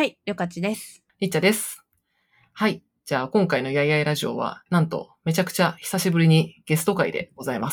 はい、りょかちです。 りっちゃです。はい。じゃあ今回のやいやいラジオは、なんとめちゃくちゃ久しぶりにゲスト会でございます。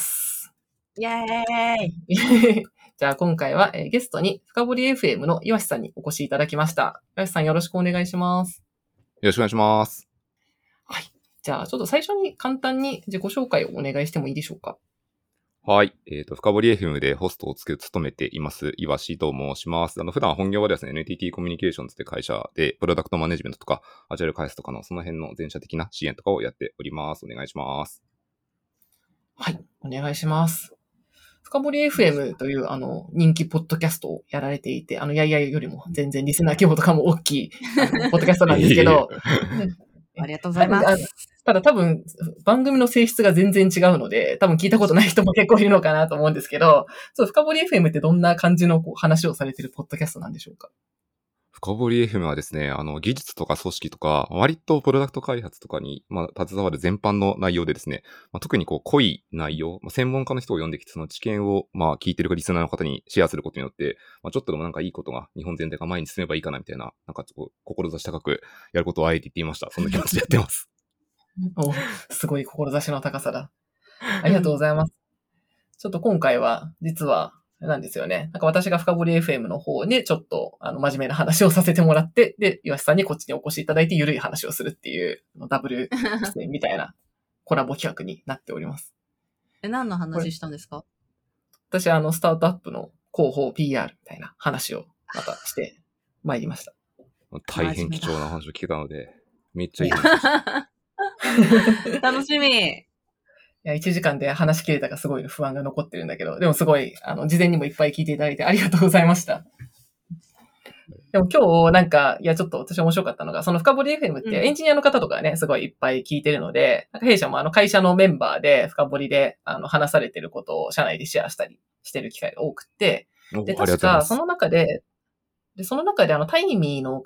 イェーイじゃあ今回はゲストに深堀 FM の岩瀬さんにお越しいただきました。岩瀬さんよろしくお願いします。 よろしくお願いします。 はい。じゃあちょっと最初に簡単に自己紹介をお願いしてもいいでしょうか。 はい。深堀 FM でホストを務めています、岩瀬と申します。普段本業はですね、NTT コミュニケーションズって会社で、プロダクトマネジメントとか、アジャイル開発とかのその辺の全社的な支援とかをやっております。お願いします。 はい。お願いします。深堀 FM という人気ポッドキャストをやられていて、やいやいよりも全然リスナー規模とかも大きいポッドキャストなんですけど、 ありがとうございます。 ただ多分番組の性質が全然違うので、多分聞いたことない人も結構いるのかなと思うんですけど、深堀 FM ってどんな感じの話をされているポッドキャストなんでしょうか？ 深堀 FM はですね、技術とか組織とか、割とプロダクト開発とかに、携わる全般の内容でですね、特に濃い内容、専門家の人を呼んできて、その知見を、聞いてるリスナーの方にシェアすることによって、ちょっとでもいいことが日本全体が前に進めばいいかなみたいな、志高くやることをあえて言っていました。そんな気持ちでやってます。 すごい志の高さだ。ありがとうございます。ちょっと今回は、実は、なんですよね。私が深堀 FM の方でちょっと真面目な話をさせてもらって、で、岩瀬さんにこっちにお越しいただいてゆるい話をするっていうダブル出演みたいなコラボ企画になっております。 何の話したんですか？ 私スタートアップの広報 PR みたいな話をまたして参りました。 大変貴重な話を聞けたので、めっちゃいい話でした。楽しみ。 いや、1時間で話し切れたかすごい不安が残ってるんだけど、でもすごい、事前にもいっぱい聞いていただいてありがとうございました。でも今日ちょっと私面白かったのが、その深堀 FM ってエンジニアの方とかね、すごいいっぱい聞いてるので、弊社も会社のメンバーで深堀で話されてることを社内でシェアしたりしてる機会が多くて、で、確かその中でタイミーの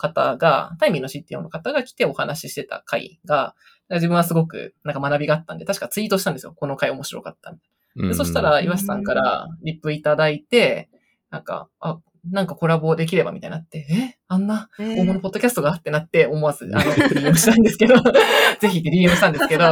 CTO の方が来てお話ししてた回が、自分はすごく学びがあったんで、確かツイートしたんですよ。この回面白かった。でそしたら、岩瀬さんからリップいただいて、コラボできればみたいになって、あんな大物ポッドキャストがってなって、思わず、DM したんですけど、ぜひって DM したんですけど、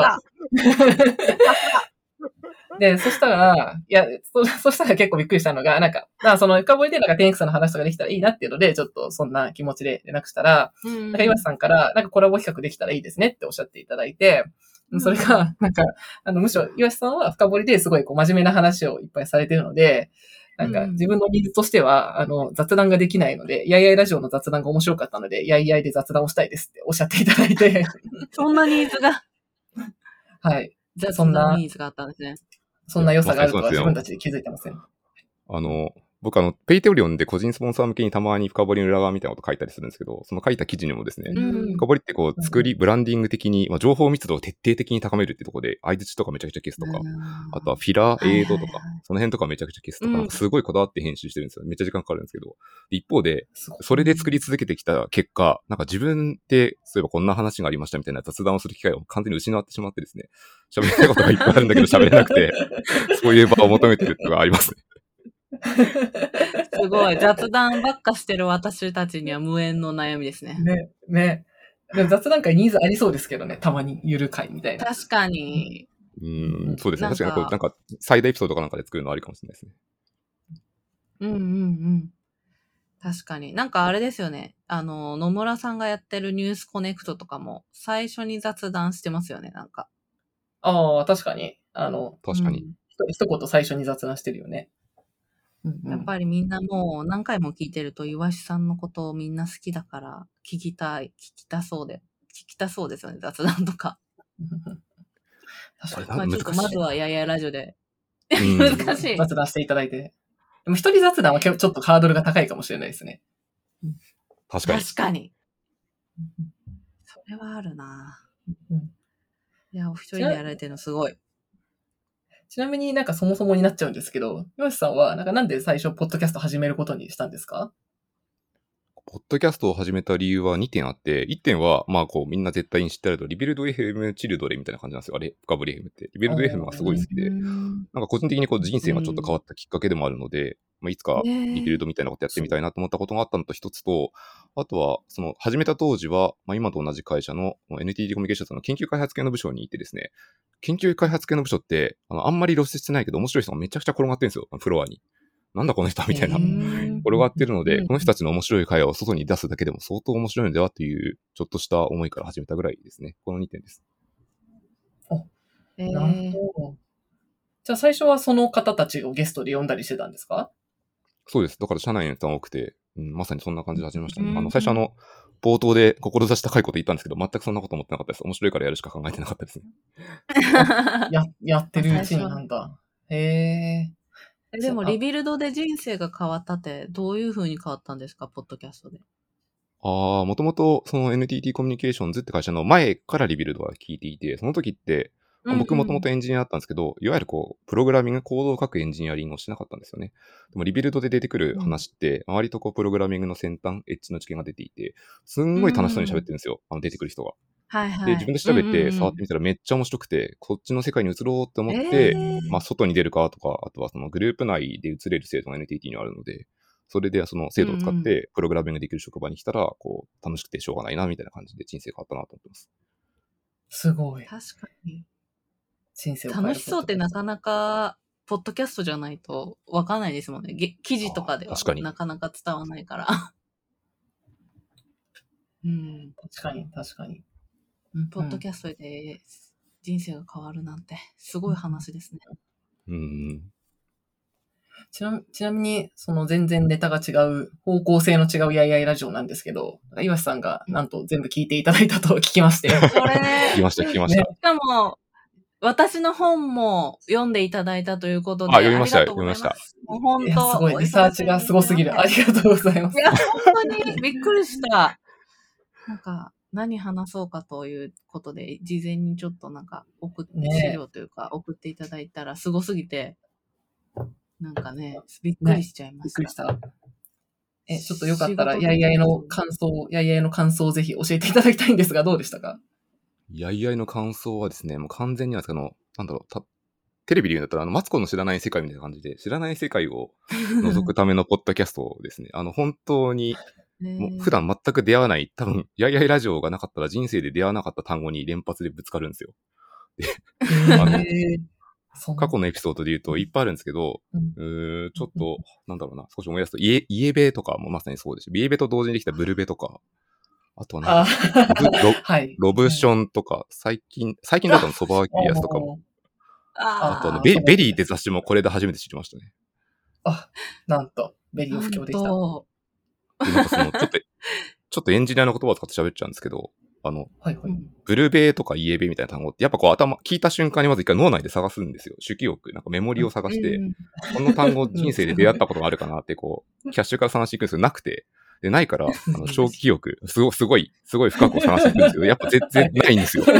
で、そしたら結構びっくりしたのが、その深掘りで10X の話とかできたらいいなっていうので、ちょっとそんな気持ちで連絡したら、岩瀬さんから、コラボ企画できたらいいですねっておっしゃっていただいて、それが、むしろ岩瀬さんは深掘りですごい真面目な話をいっぱいされてるので、自分のニーズとしては、雑談ができないので、やいやいラジオの雑談が面白かったので、やいやいで雑談をしたいですっておっしゃっていただいて。 そんなニーズが。 はい。 雑談ニーズがあったんですね。 そんな良さがあるとは自分たちで気づいてません。 僕ペイテオリオンで個人スポンサー向けにたまに深掘りの裏側みたいなこと書いたりするんですけど、その書いた記事にもですね、深掘りってブランディング的に、情報密度を徹底的に高めるってところで、相槌とかめちゃくちゃ消すとか、あとはフィラー映像とか、その辺とかめちゃくちゃ消すとか、すごいこだわって編集してるんですよ。めっちゃ時間かかるんですけど。一方で、それで作り続けてきた結果、自分で、そういえばこんな話がありましたみたいな雑談をする機会を完全に失ってしまってですね、喋りたいことがいっぱいあるんだけど喋れなくて、そういう場を求めてるっていうのがありますね。 すごい。雑談ばっかしてる私たちには無縁の悩みですね。 ね。でも雑談会ニーズありそうですけどね。たまにゆる会みたいな。 確かに。 そうですね。確かに最大エピソードかなんかで作るのありかもしれないですね。確かに。あれですよね。野村さんがやってるニュースコネクトとかも最初に雑談してますよね。 ああ、確かに。 確かに。 一言最初に雑談してるよね。 やっぱりみんなもう何回も聞いてると岩師さんのことをみんな好きだから聞きたそうですよね、雑談とか。 確かに。ちょっとまずはややラジオで。難しい。 雑談していただいて。でも一人雑談はちょっとハードルが高いかもしれないですね。 確かに。それはあるな。いや、お一人でやられてるのすごい。 ちなみにそもそもになっちゃうんですけど、ヨシさんはなんで最初ポッドキャスト始めることにしたんですか？ ポッドキャストを始めた理由は2点あって、1点は、まあこうみんな絶対に知ってあると、リビルド FM チルドレみたいな感じなんですよ。あれ、深掘り FM って。リビルド FM がすごい好きで、なんか個人的にこう人生がちょっと変わったきっかけでもあるので、まあ、いつかリビルドみたいなことやってみたいなと思ったことがあったのと一つと、あとは、その始めた当時は、まあ、今と同じ会社の NTT コミュニケーションズの研究開発系の部署にいてですね、研究開発系の部署って、あんまり露出してないけど面白い人がめちゃくちゃ転がってるんですよ、フロアに。なんだこの人みたいな。転がってるので、この人たちの面白い会話を外に出すだけでも相当面白いのではという、ちょっとした思いから始めたぐらいですね。この2点です。 なるほど。じゃあ最初はその方たちをゲストで呼んだりしてたんですか？ そうです。だから社内の負担多くて、まさにそんな感じで始めましたね。最初冒頭で志高いこと言ったんですけど、全くそんなこと思ってなかったです。面白いからやるしか考えてなかったですね。 やってるうちになんだ。へえ。でもリビルドで人生が変わったって、どういう風に変わったんですか、ポッドキャストで。 もともとその NTT コミュニケーションズって会社の前からリビルドは聞いていて、その時って、僕もともとエンジニアだったんですけど、いわゆるこう、プログラミング、コードを書くエンジニアリングをしてなかったんですよね。でもリビルドで出てくる話って、割とこう、プログラミングの先端、エッジの知見が出ていて、すんごい楽しそうに喋ってるんですよ。出てくる人が。 はいはい。 で、自分で調べて触ってみたらめっちゃ面白くて、こっちの世界に移ろうって思って、まあ、外に出るかとか、あとはそのグループ内で移れる制度が NTT にあるので、それでその制度を使ってプログラミングできる職場に来たら、こう、楽しくてしょうがないな、みたいな感じで人生変わったなと思ってます。 すごい。 確かに。 人生を楽しそうってなかなか、ポッドキャストじゃないとわかんないですもんね。記事とかではなかなか伝わらないから。 確かに。 ポッドキャストで人生が変わるなんて、すごい話ですね。 ちなみに、その全然ネタが違う、方向性の違うやいやいラジオなんですけど、岩瀬さんがなんと全部聞いていただいたと聞きまして。 これね。 聞きました。 しかも、私の本も読んでいただいたということで。 読みました。もう本当。すごい、リサーチがすごすぎる。ありがとうございます。 いや、本当にびっくりした。なんか、何話そうかということで、事前にちょっとなんか資料というか送っていただいたらすごすぎて、なんかね、びっくりしちゃいました。 びっくりした。ちょっとよかったら、やいやいの感想をぜひ教えていただきたいんですが、どうでしたか？ やいやいの感想はですね、もう完全にはなんだろう、テレビで言うんだったら、マツコの知らない世界みたいな感じで、知らない世界を覗くためのポッドキャストですね。本当に、もう普段全く出会わない、多分、やいやいラジオがなかったら人生で出会わなかった単語に連発でぶつかるんですよ。過去のエピソードで言うといっぱいあるんですけど、ちょっと、なんだろうな、少し思い出すと、イエベとかもまさにそうですし、イエベと同時にできたブルベとか、あとはロブションとか、最近だとソバーキリアスとかも。あとベリーって雑誌もこれで初めて知りましたね。 なんと、ベリーを布教できた。 でなんかちょっとエンジニアの言葉を使って喋っちゃうんですけど、ブルベとかイエベみたいな単語って、やっぱこう聞いた瞬間にまず一回脳内で探すんですよ。主記憶、なんかメモリを探して、この単語人生で出会ったことがあるかなってこう、キャッシュから探していくんですけど、なくて、で、ないから、長期記憶、すごい深く探していくんですけど、やっぱ全然ないんですよ。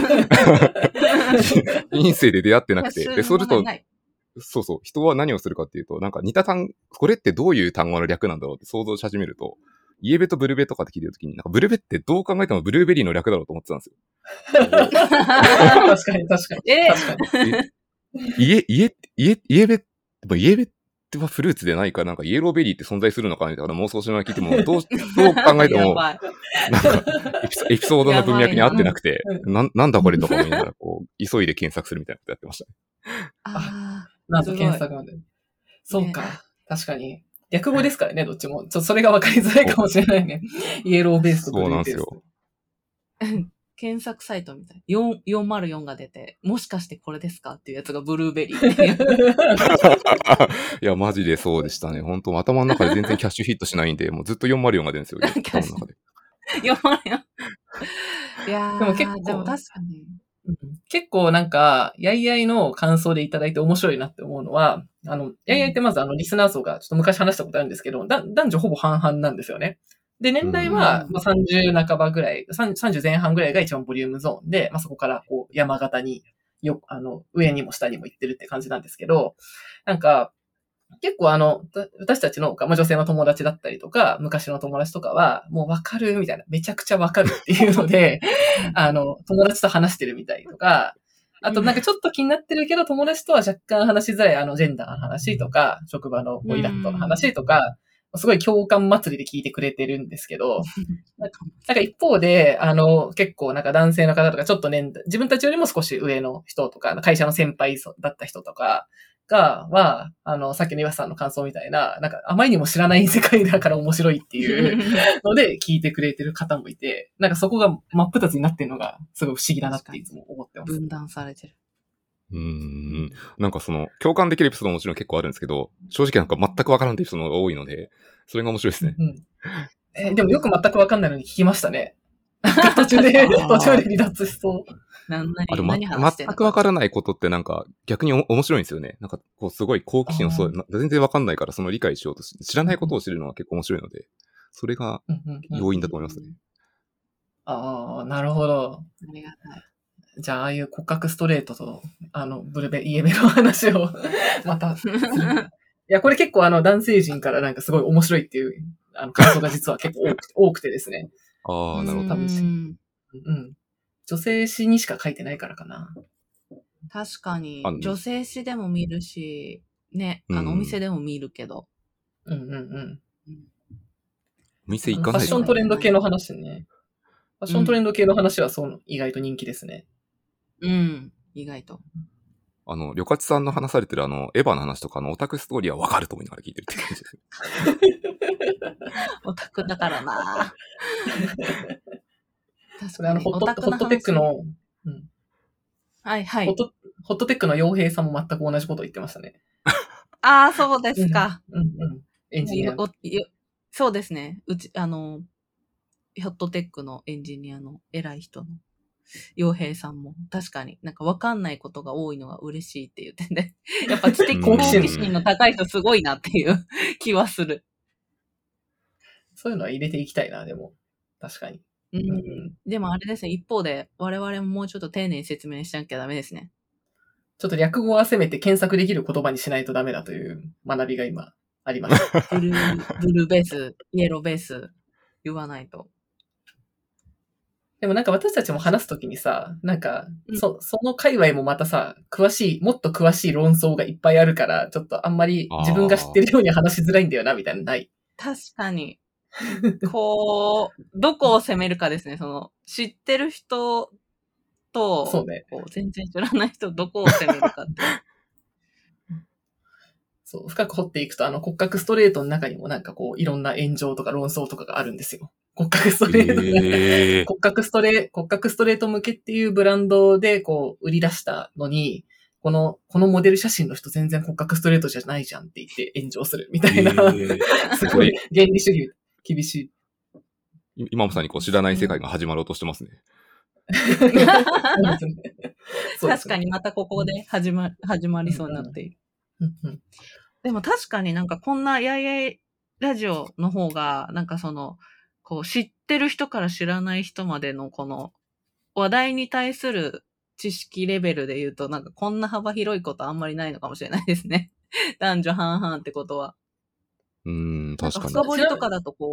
人生で出会ってなくて。で、それと、そう、人は何をするかっていうと、なんか似たこれってどういう単語の略なんだろうって想像し始めると、イエベとブルベとかって聞いてるときに、なんかブルベってどう考えてもブルーベリーの略だろうと思ってたんですよ。 確かに。 イエベってはフルーツでないか、なんかイエローベリーって存在するのかみたいな妄想しながら聞いても、どう考えても、なんかエピソードの文脈に合ってなくて、なんだこれとか思いながら、こう、急いで検索するみたいなことやってましたね。 なんと検索まで。そうか。確かに。略語ですからね、どっちも。それが分かりづらいかもしれないね。イエローベースとブルーベース。そうなんですよ。 検索サイトみたい。404が出て、もしかしてこれですかっていうやつがブルーベリーっていう。 いや、マジでそうでしたね。本当頭の中で全然キャッシュヒットしないんで、もうずっと404が出るんですよ。頭の中で。 404。いやー、 でも確かに。 結構なんか、やいやいの感想でいただいて面白いなって思うのは、やいやいってまずリスナー層がちょっと昔話したことあるんですけど、男女ほぼ半々なんですよね。で、年代は30半ばぐらい、30前半ぐらいが一番ボリュームゾーンで、そこからこう山形に上にも下にも行ってるって感じなんですけど、なんか、 結構私たちの、女性の友達だったりとか、昔の友達とかは、もうわかるみたいな、めちゃくちゃわかるっていうので、友達と話してるみたいとか、あとなんかちょっと気になってるけど、友達とは若干話しづらいジェンダーの話とか、職場のイラッとの話とか、すごい共感祭りで聞いてくれてるんですけど、なんか一方で、結構なんか男性の方とか、ちょっと自分たちよりも少し上の人とか、会社の先輩だった人とかは、さっきの岩瀬さんの感想みたいな、なんかあまりにも知らない世界だから面白いっていうので聞いてくれてる方もいて、なんかそこが真っ二つになってるのがすごい不思議だなっていつも思ってます。 分断されてる。 なんか共感できるエピソードももちろん結構あるんですけど、正直なんか全くわからんっていうエピソードが多いので、それが面白いですね。 でもよく全くわかんないのに聞きましたね。途中で離脱しそう。 全くわからないことってなんか逆に面白いんですよね。なんかこうすごい好奇心を全然わかんないからその理解しようと知らないことを知るのは結構面白いので、それが要因だと思いますね。 なるほど。 ありがたい。 じゃあ、ああいう骨格ストレートと、イエベの話を、また。いや、これ結構男性陣からなんかすごい面白いっていう、感想が実は結構多くてですね。 なるほど。 女性誌にしか書いてないからかな。 確かに、女性誌でも見るし、ね、お店でも見るけど。 お店行かない。 ファッショントレンド系の話ね。ファッショントレンド系の話は意外と人気ですね。 意外と。 りょかちさんの話されてるエヴァの話とかオタクストーリーはわかると思いながら聞いてるって感じですね。オタクだからな。 確かにホットテックの、 はいはい。 ホットテックの傭兵さんも全く同じこと言ってましたね。 そうですか。 エンジニア。 そうですね。ホットテックのエンジニアの偉い人の傭兵さんも確かになんか分かんないことが多いのが嬉しいって言ってね。やっぱ知的好奇心の高い人すごいなっていう気はする。 そういうのは入れていきたいな、でも。確かに。 でもあれですね、一方で我々ももうちょっと丁寧に説明しなきゃダメですね。 ちょっと略語はせめて検索できる言葉にしないとダメだという学びが今あります。 ブルーベース、イエローベース言わないと。 でもなんか私たちも話すときにさ、なんか、その界隈もまたさ、もっと詳しい論争がいっぱいあるから、ちょっとあんまり自分が知ってるように話しづらいんだよな、みたいなのない。 確かに。こう、どこを攻めるかですね。知ってる人と、 そうね。 全然知らない人、どこを攻めるかって。 そう、深く掘っていくと、骨格ストレートの中にもなんかいろんな炎上とか論争とかがあるんですよ。骨格ストレート、骨格ストレート向けっていうブランドで売り出したのに、このモデル写真の人全然骨格ストレートじゃないじゃんって言って炎上するみたいな、すごい原理主義厳しい。今まさに知らない世界が始まろうとしてますね。 確かにまたここで始まりそうになっている。でも確かになんかこんなやいやいラジオの方が、なんか知ってる人から知らない人までのこの話題に対する知識レベルで言うと、なんかこんな幅広いことあんまりないのかもしれないですね。男女半々ってことは。 確かに。 深掘りとかだと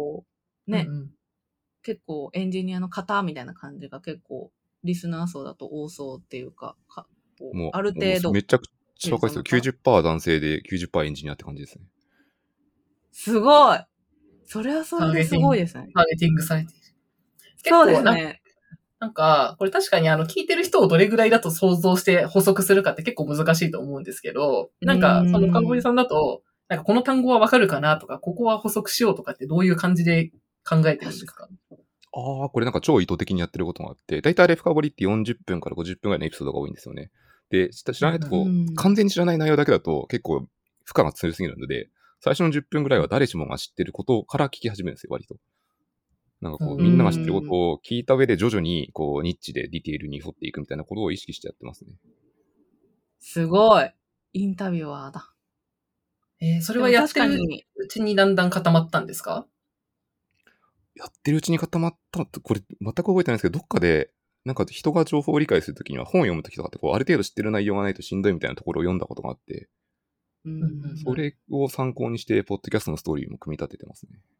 結構エンジニアの方みたいな感じが結構リスナー層だと多そうっていうか、 もうある程度。 めちゃくちゃ若いですよ。90% 男性で 90% エンジニアって感じですね。 すごい。それはそれですごいですね。 ターゲティングされている。 そうですね。 なんか、これ確かに聞いてる人をどれぐらいだと想像して補足するかって結構難しいと思うんですけど、なんか、かごりさんだと、なんかこの単語はわかるかなとか、ここは補足しようとかってどういう感じで考えてるんですか？ これなんか超意図的にやってることがあって、だいたいあれ深掘りって40分から50分ぐらいのエピソードが多いんですよね。で、知らないと完全に知らない内容だけだと結構負荷が強すぎるので、最初の10分ぐらいは誰しもが知ってることから聞き始めるんですよ、割と。なんかみんなが知ってることを聞いた上で徐々にニッチでディテールに掘っていくみたいなことを意識してやってますね。 すごい。インタビュアーだ。 それはやってるうちにだんだん固まったんですか？ やってるうちに固まったって、これ全く覚えてないんですけど、どっかで、なんか人が情報を理解するときには本を読むときとかってある程度知ってる内容がないとしんどいみたいなところを読んだことがあって、 それを参考にして、ポッドキャストのストーリーも組み立ててますね。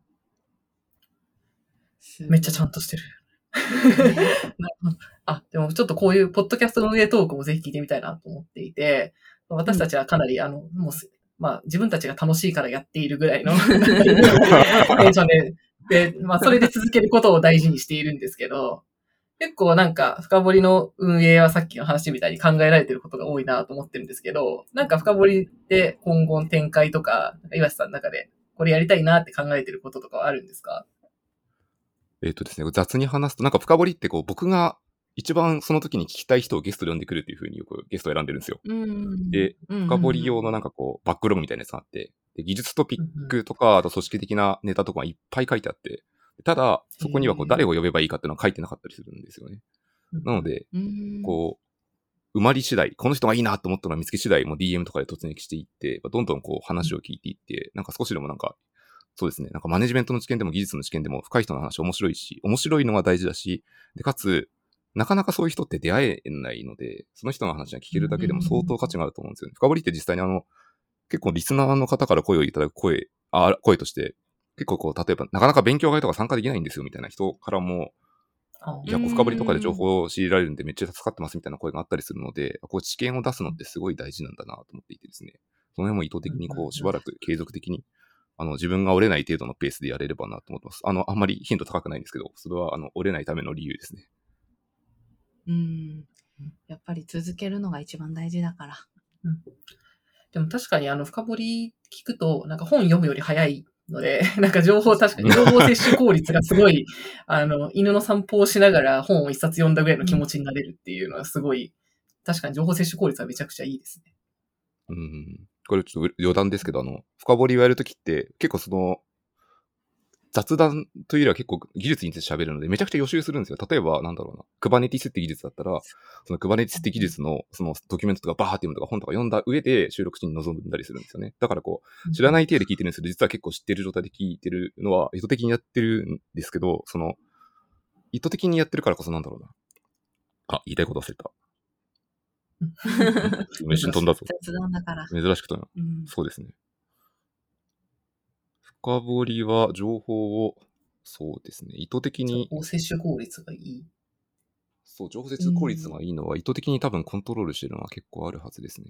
めっちゃちゃんとしてる。でもちょっとこういうポッドキャストの運営トークもぜひ聞いてみたいなと思っていて、私たちはかなりもう自分たちが楽しいからやっているぐらいのテンションで、それで続けることを大事にしているんですけど、結構なんか深掘りの運営はさっきの話みたいに考えられてることが多いなと思ってるんですけど、なんか深掘りって今後の展開とか、岩瀬さんの中でこれやりたいなって考えてることとかはあるんですか？ ですね、雑に話すと、なんか深掘りって僕が一番その時に聞きたい人をゲストで呼んでくるっていう風によくゲストを選んでるんですよ。で、深掘り用のなんかバックログみたいなやつがあって、で技術トピックとか、あと組織的なネタとかいっぱい書いてあって、ただ、そこには誰を呼べばいいかっていうのは書いてなかったりするんですよね。なので、埋まり次第、この人がいいなと思ったのを見つけ次第、もう DM とかで突撃していって、どんどん話を聞いていって、なんか少しでもなんか、そうですね。なんかマネジメントの知見でも技術の知見でも深い人の話面白いし、面白いのが大事だし、で、かつ、なかなかそういう人って出会えないので、その人の話が聞けるだけでも相当価値があると思うんですよね。深掘りって実際に結構リスナーの方から声をいただく声として、結構例えばなかなか勉強会とか参加できないんですよみたいな人からも、いや、深掘りとかで情報を仕入れられるんでめっちゃ助かってますみたいな声があったりするので、知見を出すのってすごい大事なんだなと思っていてですね。その辺も意図的にしばらく継続的に自分が折れない程度のペースでやれればなと思ってます。あんまり頻度高くないんですけど、それは折れないための理由ですね。 やっぱり続けるのが一番大事だから。 でも確かに深掘り聞くと、なんか本読むより早いので、なんか確かに情報摂取効率がすごい、犬の散歩をしながら本を一冊読んだぐらいの気持ちになれるっていうのはすごい、確かに情報摂取効率はめちゃくちゃいいですね。 これちょっと余談ですけど、深掘りをやるときって、結構雑談というよりは結構技術について喋るので、めちゃくちゃ予習するんですよ。例えば、Kubernetes って技術だったら、その Kubernetes って技術のそのドキュメントとかバーって読むとか本とか読んだ上で収録しに臨んだりするんですよね。だから知らない体で聞いてるんですけど、実は結構知ってる状態で聞いてるのは意図的にやってるんですけど、意図的にやってるからこそ言いたいこと忘れた。一瞬飛んだぞ。 雑談だから。 珍しくと、そうですね。深掘りは情報を、そうですね、意図的に。 情報摂取効率がいい。 そう、情報摂取効率がいいのは意図的に多分コントロールしてるのは結構あるはずですね。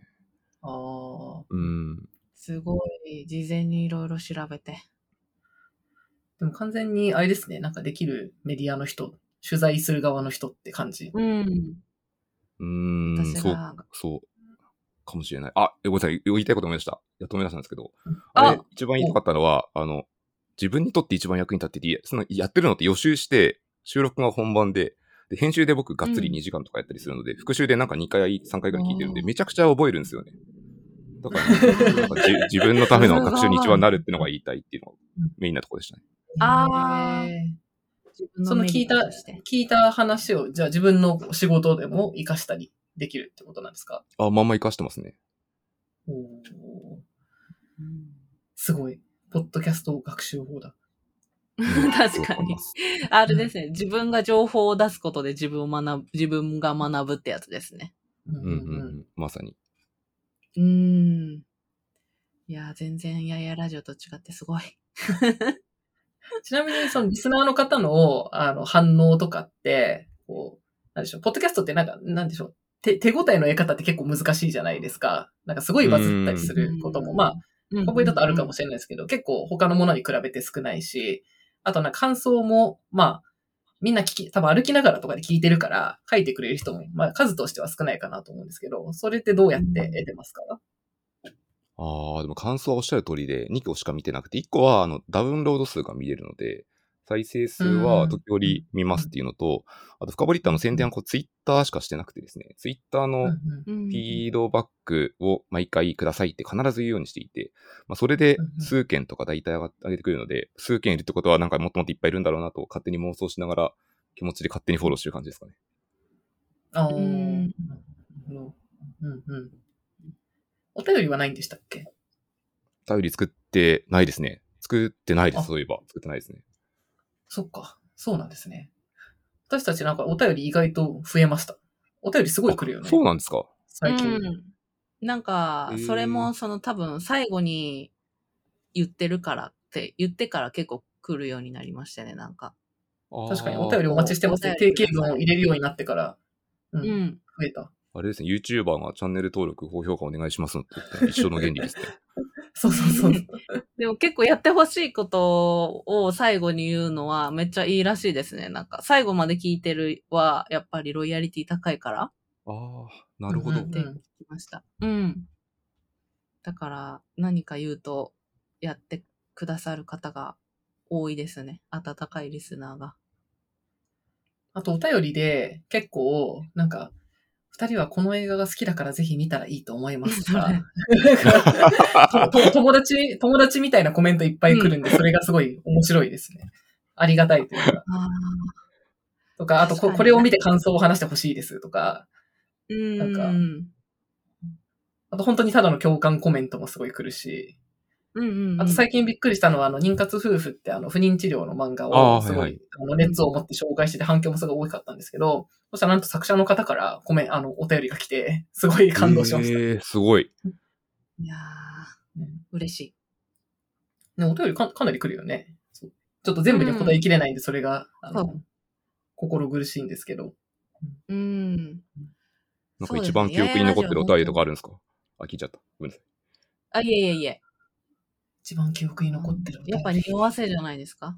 すごい、事前にいろいろ調べて。 でも完全にあれですね、なんかできるメディアの人、取材する側の人って感じ。 そうかもしれない。ごめんなさい、言いたいこと思い出した。やっと思い出したんですけど、あれ、一番言いたかったのは、自分にとって一番役に立ってて、やってるのって予習して、収録が本番で、編集で僕がっつり2時間とかやったりするので、復習でなんか2回、3回ぐらい聞いてるんで、めちゃくちゃ覚えるんですよね。だから、自分のための学習に一番なるっていうのが言いたいっていうのがメインなところでしたね。 その聞いた話を、じゃあ自分の仕事でも活かしたりできるってことなんですか？ まんま活かしてますね。 すごい。ポッドキャスト学習法だ。 確かに。あれですね。自分が情報を出すことで自分が学ぶってやつですね。 まさに。 いや、全然ややラジオと違ってすごい。 ちなみに、そのリスナーの方の、反応とかって、なんでしょう、ポッドキャストってなんでしょう、手応えの得方って結構難しいじゃないですか。なんかすごいバズったりすることも、深掘りだとあるかもしれないですけど、結構他のものに比べて少ないし、あと感想も、みんな多分歩きながらとかで聞いてるから、書いてくれる人も、数としては少ないかなと思うんですけど、それってどうやって得てますか？ でも感想はおっしゃる通りで、2個しか見てなくて、1個はダウンロード数が見れるので、再生数は時折見ますっていうのと、あと深掘りって宣伝はツイッターしかしてなくてですね、ツイッターのフィードバックを毎回くださいって必ず言うようにしていて、それで数件とか大体上げてくるので、数件いるってことはなんかもっともっといっぱいいるんだろうなと勝手に妄想しながら気持ちで勝手にフォローしてる感じですかね。 お便りはないんでしたっけ？ お便り作ってないですね。作ってないです、そういえば。作ってないですね。 そっか。そうなんですね。私たちなんかお便り意外と増えました。お便りすごい来るよね。 そうなんですか。 最近。 なんか、それも多分最後に言ってから結構来るようになりましたね、なんか。 確かにお便りお待ちしてますね。定型文を入れるようになってから、増えた。 あれですね、YouTuber がチャンネル登録、高評価お願いしますって言ったら一緒の原理ですね。 そうそうそう。 でも結構やってほしいことを最後に言うのはめっちゃいいらしいですね。なんか最後まで聞いてるはやっぱりロイヤリティ高いから。 ああ、なるほど。 って聞きました。だから何か言うとやってくださる方が多いですね。温かいリスナーが。 あとお便りで結構なんか、二人はこの映画が好きだからぜひ見たらいいと思いますとか、友達みたいなコメントいっぱい来るんで、それがすごい面白いですね。ありがたいというか。とか、あとこれを見て感想を話してほしいですとか、なんか、あと本当にただの共感コメントもすごい来るし、あと最近びっくりしたのは、妊活夫婦って不妊治療の漫画をすごい、熱を持って紹介してて反響もすごい大きかったんですけど、そしたらなんと作者の方からお便りが来て、すごい感動しました。 すごい。 いやー、嬉しい。 ね、お便りかなり来るよね。ちょっと全部に答えきれないんで、それが、心苦しいんですけど。 なんか一番記憶に残ってるお便りとかあるんですか？聞いちゃった。ごめんなさい。 いえ。 一番記憶に残ってるお便り。 やっぱ匂わせじゃないですか？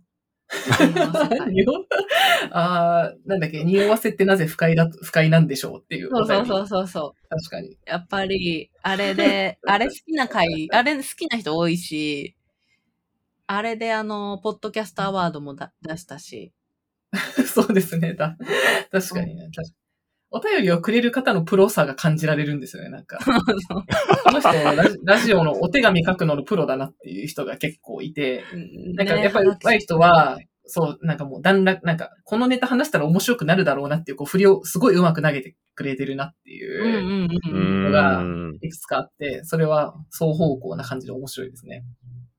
なんだっけ、匂わせってなぜ不快なんでしょうっていうお便り。 そう。 確かに。 やっぱり、あれ好きな人多いし、あれでポッドキャストアワードも出したし。 そうですね。確かにね。お便りをくれる方のプロさが感じられるんですよね、なんか。この人、ラジオのお手紙書くののプロだなっていう人が結構いて、なんかやっぱり上手い人は、そう、なんかもうなんか、このネタ話したら面白くなるだろうなっていう、振りをすごいうまく投げてくれてるなっていうのがいくつかあって、それは双方向な感じで面白いですね。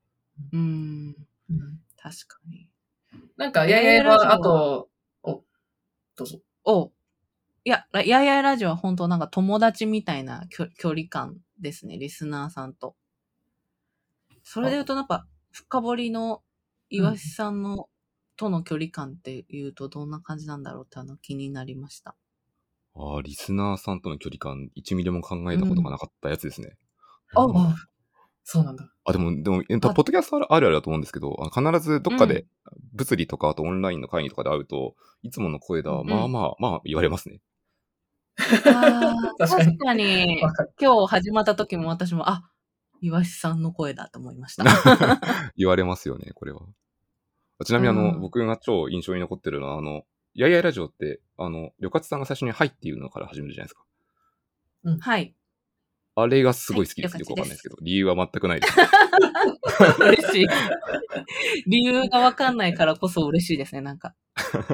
確かに。 なんか、ややは、あと、どうぞ。 いややラジオは本当なんか友達みたいな距離感ですね、リスナーさんと。それで言うとなんか、深掘りの岩橋さんの、との距離感っていうとどんな感じなんだろうって気になりました。 リスナーさんとの距離感、1ミリも考えたことがなかったやつですね。 そうなんだ。 でも、ポッドキャストあるあるだと思うんですけど、必ずどっかで、物理とか、あとオンラインの会議とかで会うと、いつもの声だ、まあ言われますね。 確かに、今日始まった時も私も、岩橋さんの声だと思いました。 言われますよね、これは。ちなみに僕が超印象に残ってるのは、ややラジオって、りょかつさんが最初にはいっていうのから始めるじゃないですか。 はい。 あれがすごい好きです。よくわかんないですけど、理由は全くないです。 嬉しい。理由がわかんないからこそ嬉しいですね、なんか。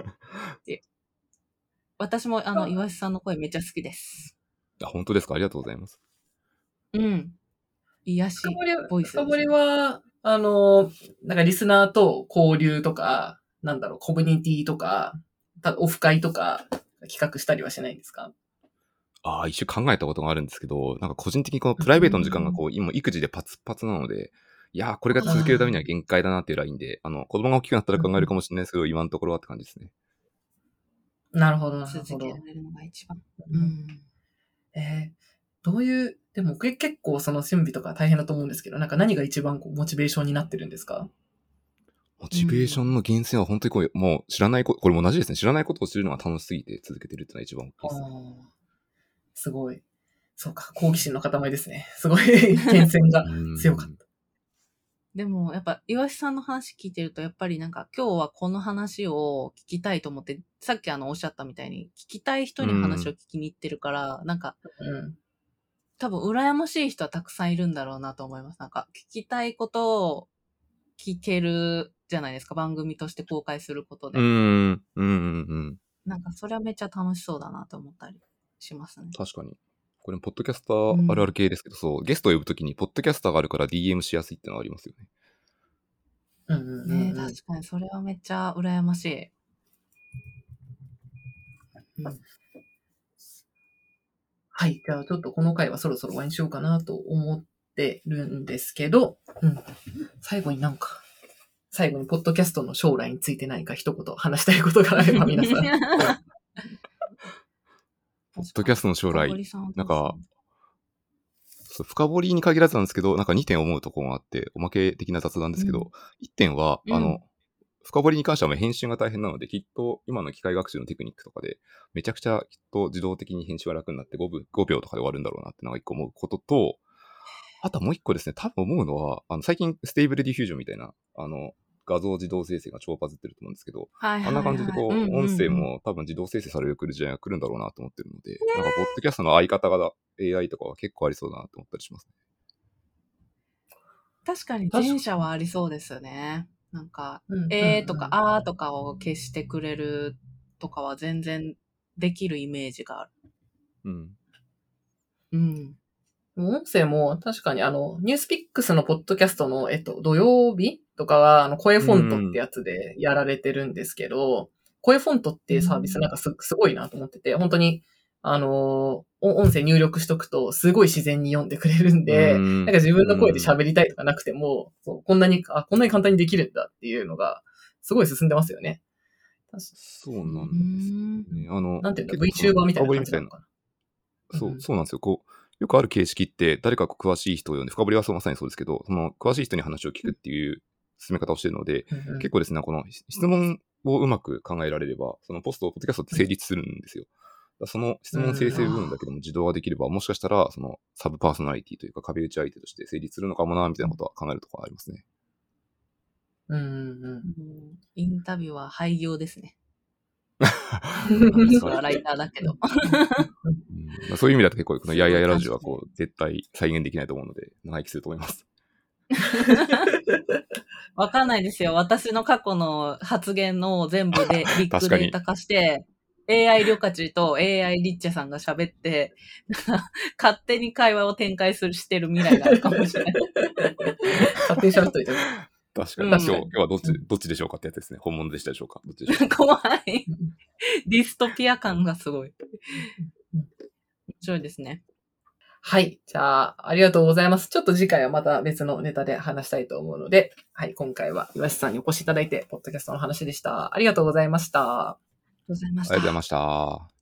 私も岩橋さんの声めっちゃ好きです。 本当ですか？ありがとうございます。 癒しボイス。 深掘りは、なんかリスナーと交流とか、コミュニティとか、オフ会とか企画したりはしないんですか？ 一瞬考えたことがあるんですけど、なんか個人的にこのプライベートの時間が今育児でパツパツなので、これが続けるためには限界だなっていうラインで、子供が大きくなったら考えるかもしれないですけど、今のところはって感じですね。 なるほど、 続けられるのが一番。 どういう、でも結構その準備とか大変だと思うんですけど、なんか何が一番モチベーションになってるんですか？ モチベーションの源泉は本当にもう知らないこと、これも同じですね。知らないことを知るのが楽しすぎて続けてるっていうのが一番大きいですね。 すごい。そうか、好奇心の塊ですね。すごい、源泉が強かった。 でも、やっぱ、岩橋さんの話聞いてると、やっぱりなんか、今日はこの話を聞きたいと思って、さっきおっしゃったみたいに、聞きたい人に話を聞きに行ってるから、なんか、多分、羨ましい人はたくさんいるんだろうなと思います。なんか、聞きたいことを聞けるじゃないですか、番組として公開することで。なんか、それはめっちゃ楽しそうだなと思ったりしますね。 確かに。これもポッドキャスターあるある系ですけど、そう、ゲストを呼ぶときに、ポッドキャスターがあるから DM しやすいっていうのはありますよね。確かに、それはめっちゃ羨ましい。 はい。じゃあちょっとこの回はそろそろ終わりにしようかなと思ってるんですけど、最後にポッドキャストの将来について何か一言話したいことがあれば皆さん。 ポッドキャストの将来、なんか、深掘りに限らずなんですけど、なんか2点思うところがあって、おまけ的な雑談ですけど、1点は、深掘りに関しては編集が大変なので、きっと今の機械学習のテクニックとかで、めちゃくちゃきっと自動的に編集が楽になって5秒とかで終わるんだろうなってのが1個思うことと、あとはもう1個ですね、多分思うのは、最近ステーブルディフュージョンみたいな、画像自動生成が超バズってると思うんですけど、あんな感じで音声も多分自動生成される時代が来るんだろうなと思ってるので、なんかポッドキャストの相方が AI とかは結構ありそうだなと思ったりしますね。 確かに前者はありそうですよね。なんか、とか、あーとかを消してくれるとかは全然できるイメージがある。 音声も確かにニュースピックスのポッドキャストの、土曜日とかは、声フォントってやつでやられてるんですけど、声フォントっていうサービスなんかすごいなと思ってて、本当に、音声入力しとくと、すごい自然に読んでくれるんで、なんか自分の声で喋りたいとかなくても、こんなに簡単にできるんだっていうのが、すごい進んでますよね。 そうなんですね。 なんていうんだ、VTuber みたいな感じなのかな。 そうなんですよ。よくある形式って、誰か詳しい人を呼んで、深掘りはまさにそうですけど、その詳しい人に話を聞くっていう進め方をしているので、結構ですね、この質問をうまく考えられれば、そのポッドキャストって成立するんですよ。その質問生成部分だけでも自動化できれば、もしかしたら、そのサブパーソナリティというか壁打ち相手として成立するのかもな、みたいなことは考えるところがありますね。 インタビューは廃業ですね。私はライターだけど。 そういう意味だと結構、このやいやいラジオは絶対再現できないと思うので、長生きすると思います。 わかんないですよ。私の過去の発言の全部でビッグデータ化して、AI リョカチと AI リッチャさんが喋って、勝手に会話を展開してる未来があるかもしれない。 勝手に喋っといて。 確かに。今日はどっちでしょうかってやつですね。本物でしたでしょうか。どっちでしょうか。 怖い。ディストピア感がすごい。面白いですね。 はい。じゃあ、ありがとうございます。ちょっと次回はまた別のネタで話したいと思うので、はい。今回は岩瀬さんにお越しいただいて、ポッドキャストの話でした。ありがとうございました。 ありがとうございました。 ありがとうございました。